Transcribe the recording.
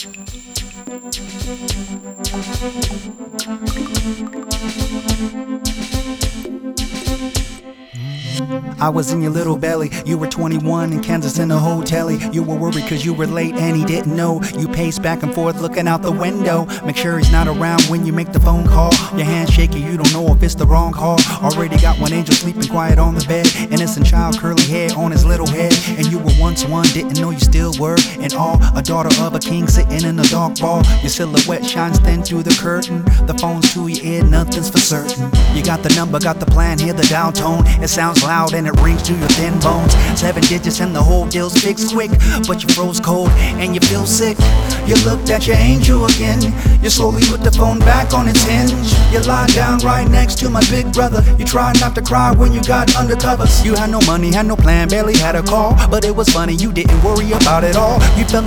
I was in your little belly, you were 21 in Kansas in a hotel. You were worried cause you were late and he didn't know. You paced back and forth looking out the window. Make sure he's not around when you make the phone call. Your hands shaking, you don't know if it's the wrong call. Already got one angel sleeping quiet on the bed. Innocent child, curly hair on his little head. And you were once one, didn't know you still were. And all, a daughter of a king sitting in a dark ball. Your silhouette shines thin through the curtain. The phone's to your ear, nothing's for certain. You got the number, got the plan, hear the dial tone. It sounds loud and it rings through your thin bones. 7 digits and the whole deal's fixed quick. But you froze cold and you feel sick. You looked at your angel again. You slowly put the phone back on its hinge. You lie down right next to my big brother. You tried not to cry when you got undercovers. You had no money, had no plan, barely had a call. But it was funny, you didn't worry about it all. You fell